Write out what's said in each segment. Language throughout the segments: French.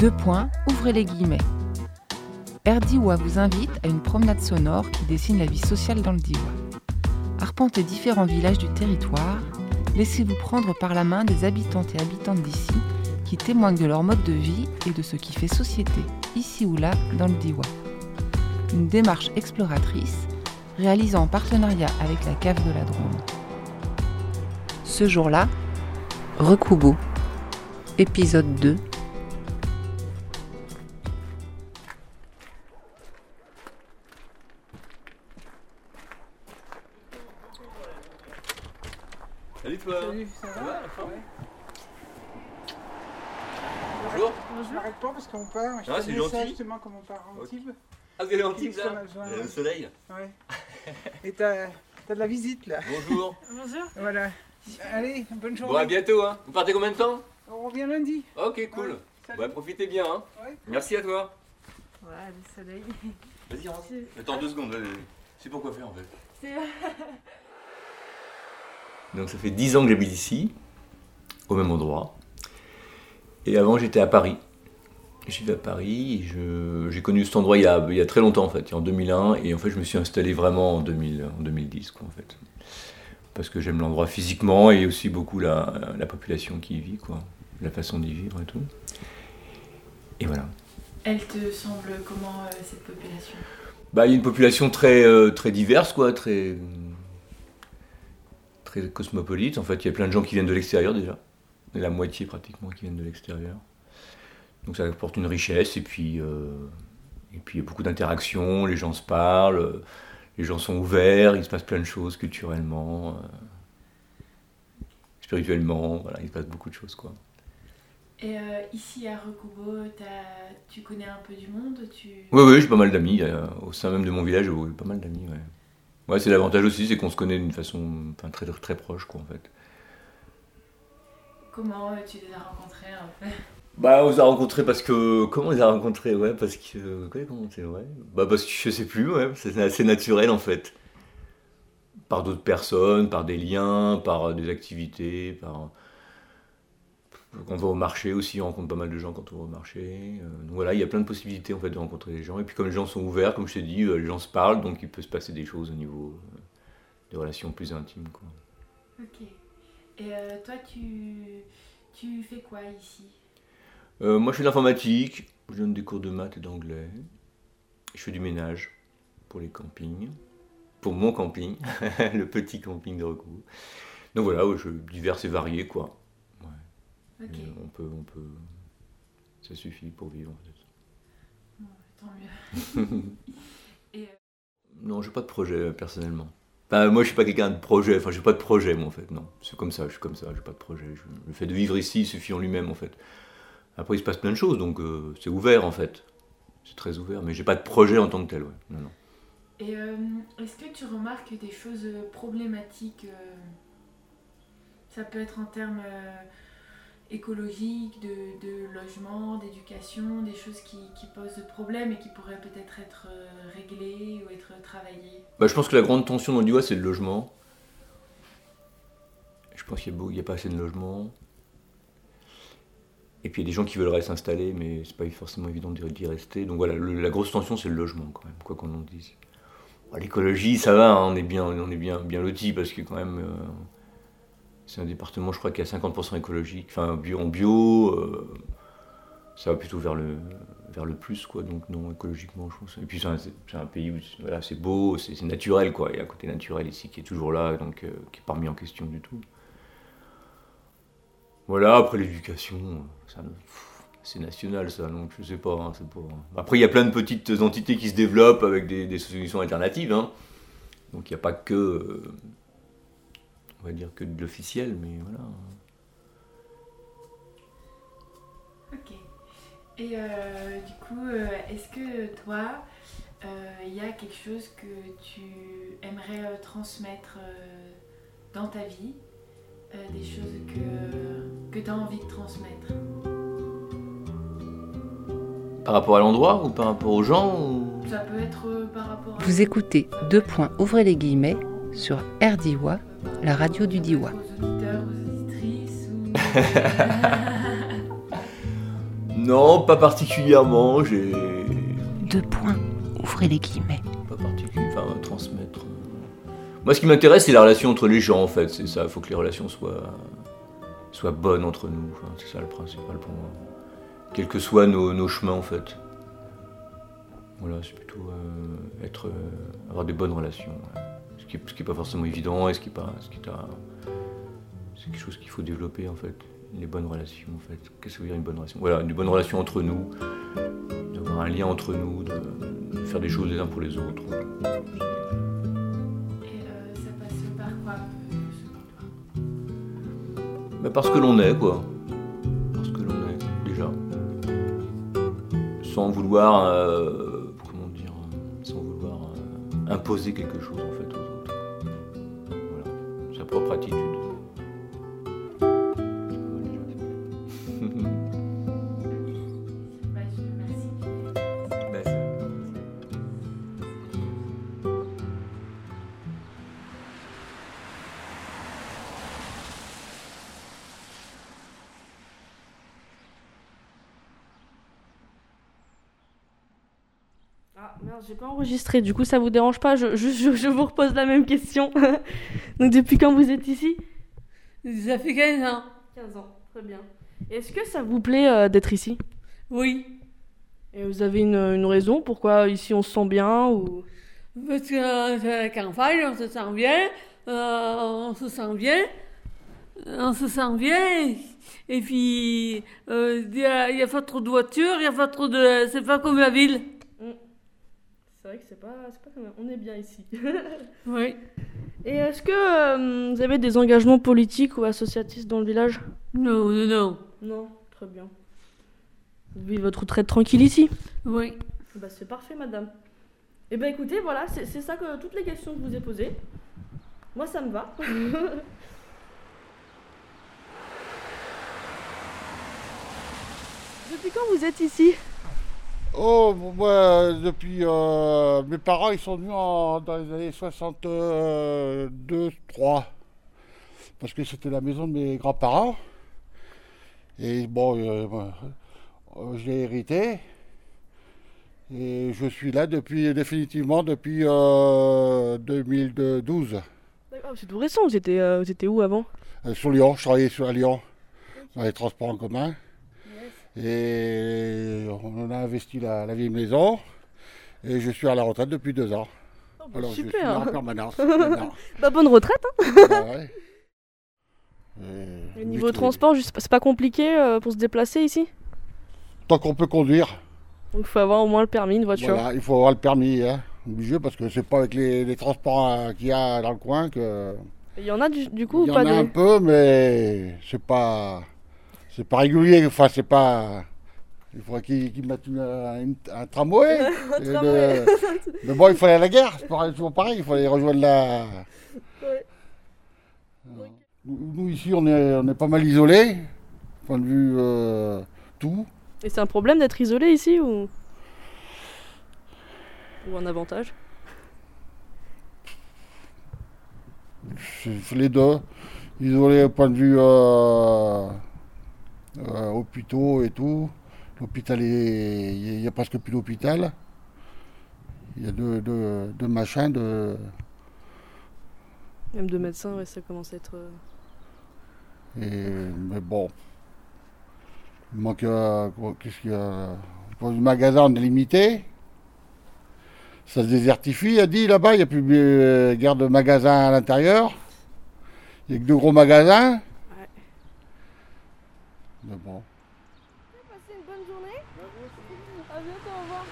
Ouvrez les guillemets. RDIWA vous invite à une promenade sonore qui dessine la vie sociale dans le Diois. Arpentez différents villages du territoire, laissez-vous prendre par la main des habitantes et habitantes d'ici qui témoignent de leur mode de vie et de ce qui fait société, ici ou là, dans le Diois. Une démarche exploratrice réalisée en partenariat avec la Cave de la Drôme. Ce jour-là, Recoubeau, épisode 2. Salut toi. Salut, ça va? Ouais. Bonjour. Bonjour. Je m'arrête pas parce qu'on part. Je Ah, te c'est dis ça gentil. justement comme on part en Antibes. Ah, vous allez en Antibes Qu'est-ce qu'on là? a besoin, Il y a ouais. le soleil. Ouais. Et t'as de la visite là. Bonjour. Bonjour. Voilà. Allez, bonne journée. Bon, à bientôt hein. Vous partez combien de temps? On revient lundi. Ok, cool. Ouais, salut. Ouais, profitez bien hein. Ouais. Merci à toi. Ouais, le soleil. Vas-y, rentre. C'est- Attends 2 secondes. C'est pour quoi faire en fait. C'est... Donc ça fait 10 ans que j'habite ici, au même endroit. Et avant j'étais à Paris. Je suis à Paris et j'ai connu cet endroit il y a très longtemps en fait, en 2001. Et en fait je me suis installé vraiment en 2010 quoi en fait. Parce que j'aime l'endroit physiquement et aussi beaucoup la population qui y vit quoi. La façon d'y vivre et tout. Et voilà. Elle te semble comment cette population? Bah il y a une population très diverse quoi, très cosmopolite. En fait il y a plein de gens qui viennent de l'extérieur déjà. Et la moitié pratiquement qui viennent de l'extérieur. Donc ça apporte une richesse et puis il y a beaucoup d'interactions, les gens se parlent, les gens sont ouverts, il se passe plein de choses culturellement, spirituellement, voilà, il se passe beaucoup de choses quoi. Et ici à Recoubeau, tu connais un peu du monde? Oui, j'ai pas mal d'amis, au sein même de mon village, j'ai pas mal d'amis, ouais. Ouais, c'est l'avantage aussi, c'est qu'on se connaît d'une façon très, très proche quoi en fait. Comment tu les as rencontrés un peu? Bah, on les a rencontrés parce que. Comment on les a rencontrés? Ouais, parce que. Comment c'est, ouais. Bah, parce que je sais plus, ouais. C'est assez naturel en fait. Par d'autres personnes, par des liens, par des activités, par. Quand on va au marché aussi, on rencontre pas mal de gens quand on va au marché. Donc voilà, il y a plein de possibilités en fait de rencontrer des gens. Et puis comme les gens sont ouverts, comme je t'ai dit, les gens se parlent, donc il peut se passer des choses au niveau des relations plus intimes, quoi. Ok. Et toi, tu fais quoi ici? Moi je fais de l'informatique, je donne des cours de maths et d'anglais. Je fais du ménage pour les campings, pour mon camping, le petit camping de Recoubeau. Donc voilà, je divers et varié quoi. Ouais. Ok. On peut, ça suffit pour vivre en fait. Bon, tant mieux. Et Non, j'ai pas de projet personnellement. Enfin, moi je suis pas quelqu'un de projet, j'ai pas de projet moi en fait, non. C'est comme ça, je suis comme ça, j'ai pas de projet. Le fait de vivre ici il suffit en lui-même en fait. Après, il se passe plein de choses, donc c'est ouvert en fait. C'est très ouvert, mais j'ai pas de projet en tant que tel, ouais. Non. Et est-ce que tu remarques des choses problématiques? Ça peut être en termes écologiques, de logement, d'éducation, des choses qui posent problème et qui pourraient peut-être être réglées ou être travaillées? Bah, je pense que la grande tension dans le Diois, c'est le logement. Je pense qu'il y a pas assez de logements. Et puis il y a des gens qui veulent s'installer, mais c'est pas forcément évident d'y rester. Donc voilà, la grosse tension, c'est le logement quand même, quoi qu'on en dise. Bon, l'écologie, ça va, hein, on est bien lotis, parce que quand même, c'est un département, je crois, qui a 50% écologique, enfin en bio, ça va plutôt vers le plus, quoi. Donc non, écologiquement, je pense. Et puis c'est un pays où voilà, c'est beau, c'est naturel, quoi. Il y a un côté naturel ici qui est toujours là, donc qui n'est pas remis en question du tout. Voilà, après l'éducation, c'est national ça, donc je sais pas, hein, c'est pas. Après il y a plein de petites entités qui se développent avec des solutions alternatives, hein. Donc il n'y a pas que, on va dire que de l'officiel, mais voilà. Ok. Et du coup, est-ce que toi, il y a quelque chose que tu aimerais transmettre dans ta vie? Des choses que tu as envie de transmettre? Par rapport à l'endroit ou par rapport aux gens ou... Ça peut être par rapport à... Vous écoutez Ouvrez les guillemets sur RDIWA, la radio du Diois. Aux auditeurs, aux auditrices ou... Non, pas particulièrement, j'ai... 2 points, ouvrez les guillemets. Pas particulier, enfin, transmettre... Moi, ce qui m'intéresse, c'est la relation entre les gens, en fait, c'est ça, il faut que les relations soient bonnes entre nous, enfin, c'est ça le principal pour moi. Quels que soient nos chemins, en fait. Voilà, c'est plutôt avoir des bonnes relations. Ce qui est pas forcément évident, et c'est quelque chose qu'il faut développer, en fait. Les bonnes relations, en fait. Qu'est-ce que ça veut dire une bonne relation? Voilà, une bonne relation entre nous, d'avoir un lien entre nous, de faire des choses les uns pour les autres. Et ça passe par quoi, selon toi? Mais parce que l'on est, quoi. Parce que l'on est, déjà. Sans vouloir, imposer quelque chose, en fait, aux autres. Voilà, sa propre attitude. Bah, je te remercie. Ah merde, j'ai pas enregistré, du coup ça vous dérange pas, je vous repose la même question. Donc depuis quand vous êtes ici? Ça fait 15 ans. 15 ans, très bien. Est-ce que ça vous plaît d'être ici? Oui. Et vous avez une raison pourquoi ici on se sent bien ou... Parce que c'est la campagne, on se sent bien. On se sent bien. On se sent bien. Et puis, il y a pas trop de voitures, il y a pas trop de... C'est pas comme la ville. C'est vrai que c'est pas comme... On est bien ici. Oui. Et est-ce que vous avez des engagements politiques ou associatifs dans le village? Non, non, non. Non, très bien. Vous vivez votre retraite tranquille ici? Oui. Bah c'est parfait, madame. Eh ben écoutez, voilà, c'est ça que toutes les questions que je vous ai posées. Moi, ça me va. Depuis quand vous êtes ici? Oh, moi, depuis... mes parents, ils sont venus dans les années 62-3. Parce que c'était la maison de mes grands-parents. Et bon, je l'ai hérité. Et je suis là définitivement depuis 2012. D'accord, c'est tout récent, vous étiez où avant? Sur Lyon, je travaillais à Lyon, dans les transports en commun. Et on a investi la vieille maison. Et je suis à la retraite depuis 2 ans. Oh, bah, Alors super. je suis là en permanence. maintenant. Bah bonne retraite, hein. Ah ouais. Et niveau transport, c'est pas compliqué pour se déplacer ici? Tant qu'on peut conduire. Donc il faut avoir au moins le permis, une voiture. Voilà, il faut avoir le permis, hein, obligé, parce que c'est pas avec les transports qu'il y a dans le coin que... Il y en a du coup Il y ou en pas a un peu, mais c'est pas régulier, enfin c'est pas... Il faudrait qu'ils mettent un tramway. Un tramway. Mais bon, il faut aller à la gare, c'est toujours pareil, il faut aller rejoindre la... Ouais. Nous ici, on est pas mal isolés, point de vue tout. Et c'est un problème d'être isolé ici ou un avantage? C'est les deux. Isolé au point de vue hôpitaux et tout. L'hôpital, il n'y a presque plus d'hôpital. Il y a deux machins, Même de médecins, ouais, ça commence à être... Mais bon. Il manque... qu'est-ce qu'il y a? Pour le magasin, on est limité. Ça se désertifie, a dit là-bas. Il n'y a plus guère de magasins à l'intérieur. Il n'y a que 2 gros magasins. Ouais. Mais bon. Passez une bonne journée. À bientôt, au revoir.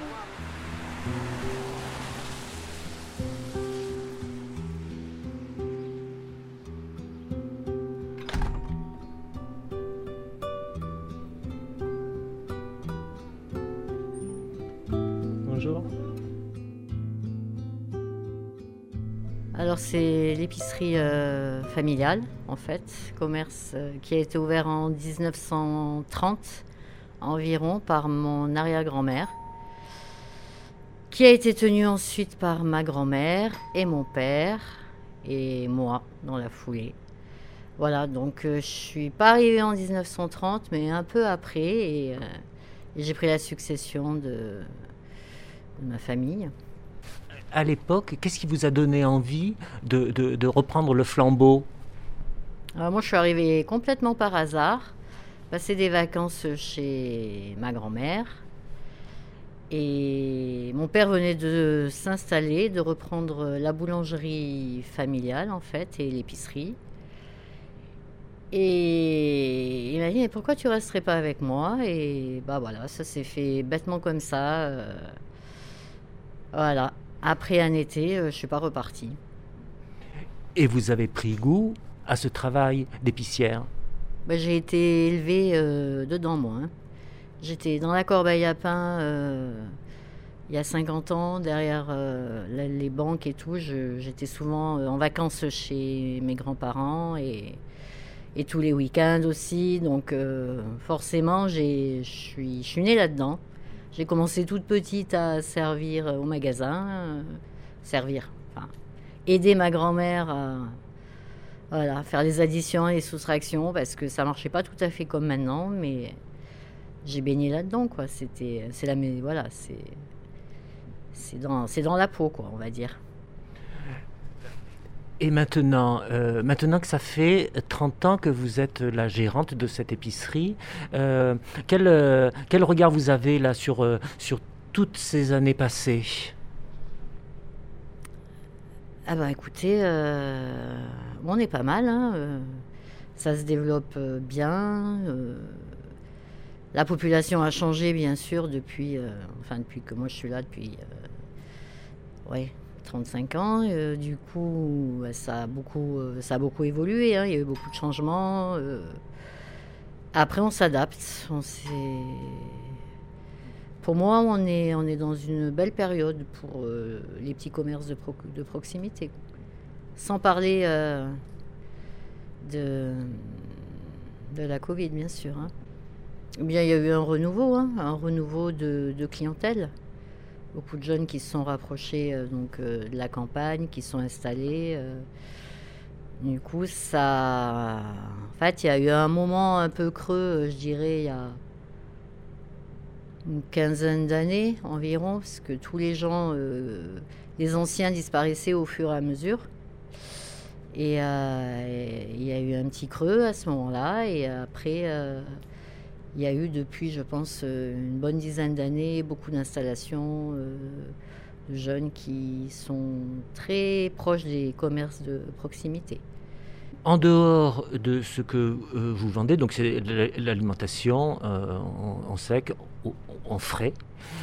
Bonjour. Alors c'est l'épicerie familiale en fait, commerce qui a été ouvert en 1930 environ par mon arrière-grand-mère, qui a été tenu ensuite par ma grand-mère et mon père et moi dans la foulée. Voilà, donc je suis pas arrivée en 1930 mais un peu après et Et j'ai pris la succession de ma famille. À l'époque, qu'est-ce qui vous a donné envie de reprendre le flambeau? Alors moi, je suis arrivée complètement par hasard, passer des vacances chez ma grand-mère. Et mon père venait de s'installer, de reprendre la boulangerie familiale, en fait, et l'épicerie. Et il m'a dit, mais pourquoi tu resterais pas avec moi? Et bah voilà, ça s'est fait bêtement comme ça. Voilà. Après un été, je suis pas repartie. Et vous avez pris goût à ce travail d'épicière? Bah, j'ai été élevée dedans, moi. Hein. J'étais dans la corbeille à pain il y a 50 ans, derrière les banques et tout. J'étais souvent en vacances chez mes grands-parents et tous les week-ends aussi. Donc forcément, je suis née là-dedans. J'ai commencé toute petite à servir au magasin. Aider ma grand-mère à faire les additions et les soustractions parce que ça marchait pas tout à fait comme maintenant, mais j'ai baigné là-dedans, quoi. C'est dans la peau, quoi, on va dire. Et maintenant que ça fait 30 ans que vous êtes la gérante de cette épicerie, quel regard vous avez là sur toutes ces années passées? Ah bah écoutez, on est pas mal, hein, ça se développe bien. La population a changé, bien sûr, depuis que moi je suis là, depuis 35 ans. Du coup, ça a beaucoup évolué, hein, il y a eu beaucoup de changements. Après, on s'adapte. Pour moi, on est dans une belle période pour les petits commerces de proximité. Sans parler de la Covid, bien sûr. Hein. Eh bien, il y a eu un renouveau de clientèle. Beaucoup de jeunes qui se sont rapprochés de la campagne, qui sont installés. Du coup, il y a eu un moment un peu creux, je dirais, il y a une quinzaine d'années environ, parce que tous les gens, les anciens disparaissaient au fur et à mesure. Et il y a eu un petit creux à ce moment-là, et après... il y a eu depuis, je pense, une bonne dizaine d'années, beaucoup d'installations de jeunes qui sont très proches des commerces de proximité. En dehors de ce que vous vendez, donc c'est l'alimentation en sec, en frais,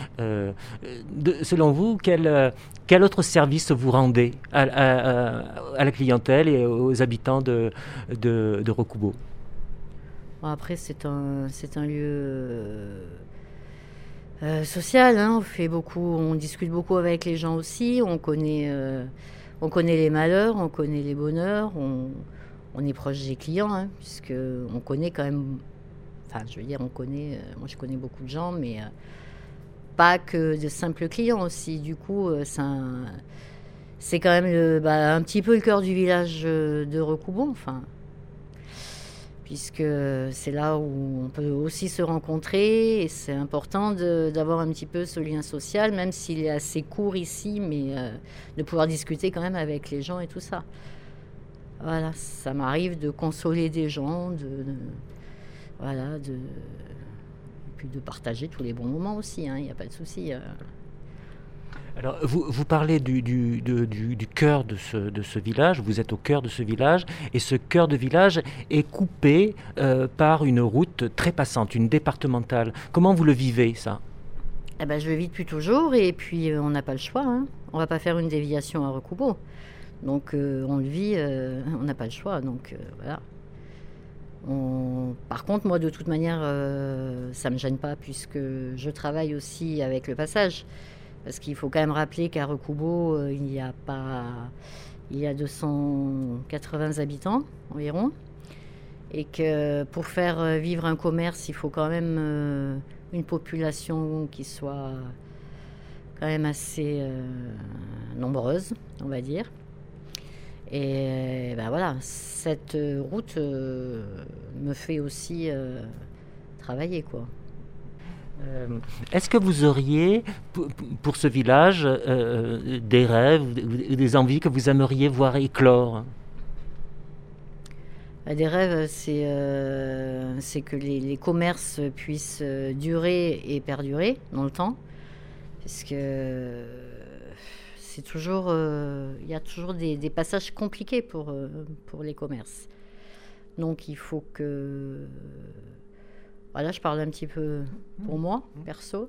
selon vous, quel autre service vous rendez à la clientèle et aux habitants de Recoubeau? Après, c'est un lieu social. Hein. On discute beaucoup avec les gens aussi. On connaît les malheurs, on connaît les bonheurs. On est proche des clients, hein, puisque on connaît quand même. Enfin, je veux dire, on connaît. Moi, je connais beaucoup de gens, mais pas que de simples clients aussi. Du coup, c'est quand même un petit peu le cœur du village de Recoubeau. Enfin. Puisque c'est là où on peut aussi se rencontrer et c'est important d'avoir un petit peu ce lien social, même s'il est assez court ici, mais de pouvoir discuter quand même avec les gens et tout ça. Voilà, ça m'arrive de consoler des gens, et puis de partager tous les bons moments aussi, il n'y a pas de souci. Alors, vous parlez du cœur de ce village, vous êtes au cœur de ce village, et ce cœur de village est coupé par une route très passante, une départementale. Comment vous le vivez, ça? Je le vis depuis toujours, et puis on n'a pas le choix. Hein. On ne va pas faire une déviation à Recoubeau. Donc on le vit, on n'a pas le choix. Donc voilà. Par contre, moi, de toute manière, ça ne me gêne pas, puisque je travaille aussi avec le passage. Parce qu'il faut quand même rappeler qu'à Recoubeau, il y a 280 habitants environ. Et que pour faire vivre un commerce, il faut quand même une population qui soit quand même assez nombreuse, on va dire. Et voilà, cette route me fait aussi travailler, quoi. Est-ce que vous auriez, pour ce village, des rêves ou des envies que vous aimeriez voir éclore ? Des rêves, c'est que les commerces puissent durer et perdurer dans le temps, puisque c'est toujours, il y a toujours des passages compliqués pour les commerces. Donc il faut que, voilà, je parle un petit peu pour moi, perso.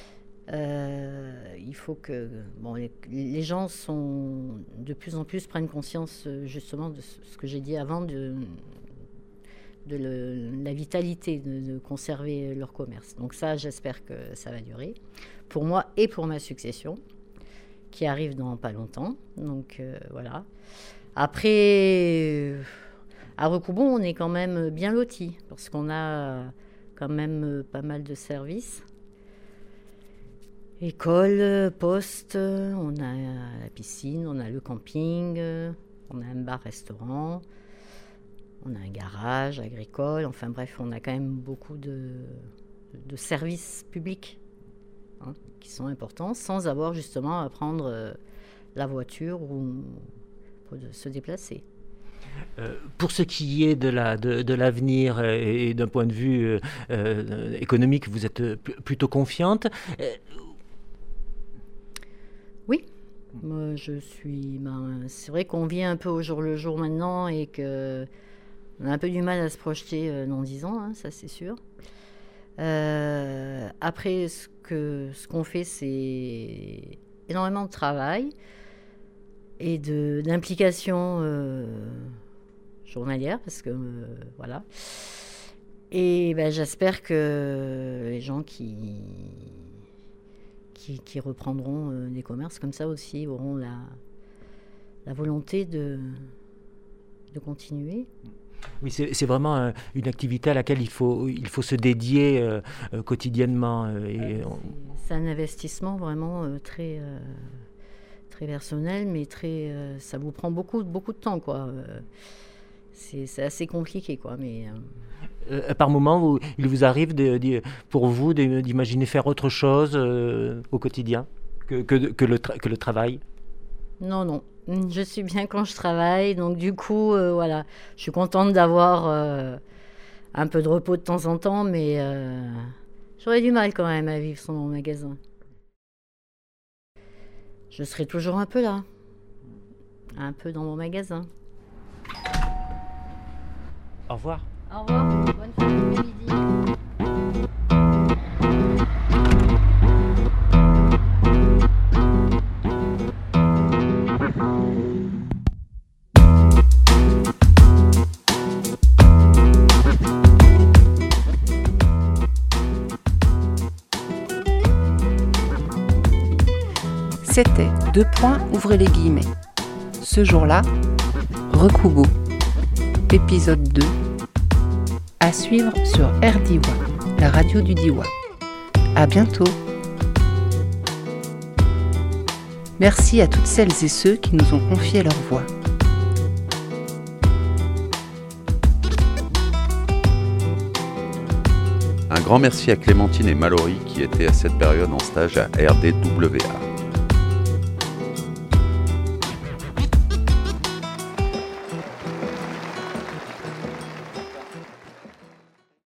Il faut que les gens de plus en plus prennent conscience justement de ce que j'ai dit avant, de la vitalité de conserver leur commerce. Donc ça, j'espère que ça va durer pour moi et pour ma succession qui arrive dans pas longtemps. Donc voilà. Après, à Recoubon, on est quand même bien lotis parce qu'on a quand même pas mal de services. École, poste, on a la piscine, on a le camping, on a un bar-restaurant, on a un garage agricole, enfin bref, on a quand même beaucoup de services publics qui sont importants, sans avoir justement à prendre la voiture ou pour se déplacer. Pour ce qui est de l'avenir et d'un point de vue économique, vous êtes plutôt confiante. Oui, moi je suis. C'est vrai qu'on vit un peu au jour le jour maintenant et qu'on a un peu du mal à se projeter dans 10 ans, ça c'est sûr. Après, ce qu'on fait, c'est énormément de travail et d'implication journalière, parce que voilà. Et j'espère que les gens qui reprendront des commerces comme ça aussi auront la volonté de continuer. Oui, c'est vraiment une activité à laquelle il faut se dédier quotidiennement. C'est un investissement vraiment très personnel, mais ça vous prend beaucoup de temps, quoi. C'est assez compliqué, quoi. Mais par moment, il vous arrive pour vous d'imaginer faire autre chose au quotidien que le travail? Non. Je suis bien quand je travaille, donc du coup, voilà. Je suis contente d'avoir un peu de repos de temps en temps, mais j'aurais du mal quand même à vivre sans mon magasin. Je serai toujours un peu là, un peu dans mon magasin. Au revoir. Au revoir, bonne fin d'après-midi. C'était ouvrez les guillemets. Ce jour-là, Recoubon. Épisode 2. À suivre sur RDIWA, la radio du Diois. À bientôt. Merci à toutes celles et ceux qui nous ont confié leur voix. Un grand merci à Clémentine et Mallory qui étaient à cette période en stage à RDWA.